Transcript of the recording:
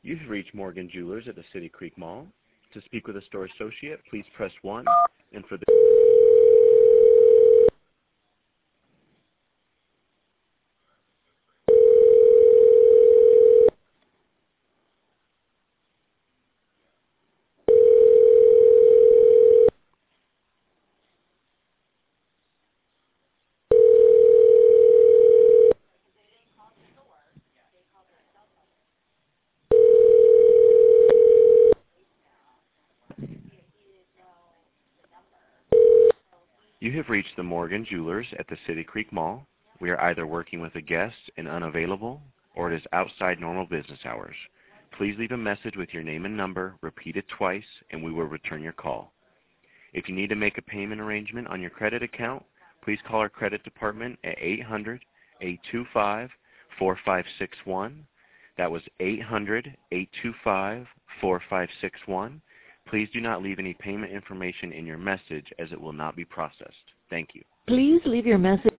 You have reached Morgan Jewelers at the City Creek Mall. To speak with a store associate, please press 1. And for the You have reached the Morgan Jewelers at the City Creek Mall. We are either working with a guest and unavailable, or it is outside normal business hours. Please leave a message with your name and number, repeat it twice, and we will return your call. If you need to make a payment arrangement on your credit account, please call our credit department at 800-825-4561. That was 800-825-4561. Please do not leave any payment information in your message as it will not be processed. Thank you. Please leave your message.